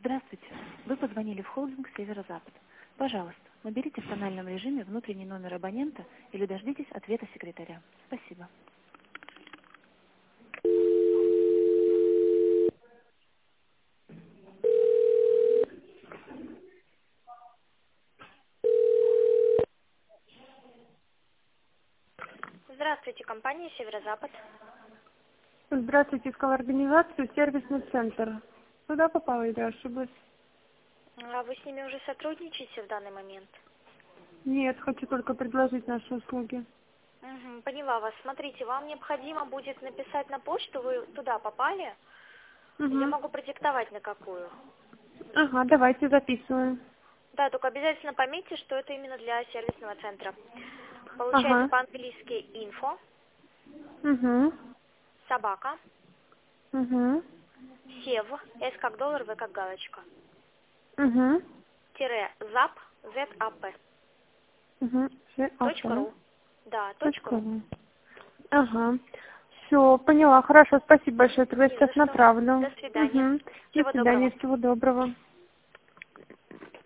Здравствуйте. Вы позвонили в холдинг «Северо-Запад». Пожалуйста, наберите в тональном режиме внутренний номер абонента или дождитесь ответа секретаря. Спасибо. Здравствуйте, компания «Северо-Запад». Здравствуйте, искала организацию «Сервисный центр». Туда попала или ошиблась? А вы с ними уже сотрудничаете в данный момент? Нет, хочу только предложить наши услуги. Угу, поняла вас. Смотрите, вам необходимо будет написать на почту, вы туда попали. Я Угу. могу продиктовать на какую. Ага, давайте записываем. Да, только обязательно пометьте, что это именно для сервисного центра. Получается Ага. по-английски info, Угу. собака, Угу. сев, S как доллар, V как галочка, Угу. тире zap, zap, Угу. точка ру. Да, точка Точка ру. ру. Ага. Все, поняла. Хорошо, спасибо большое. Тогда Не за сейчас что. направлю. До свидания. Угу. До Всего доброго. свидания, всего доброго.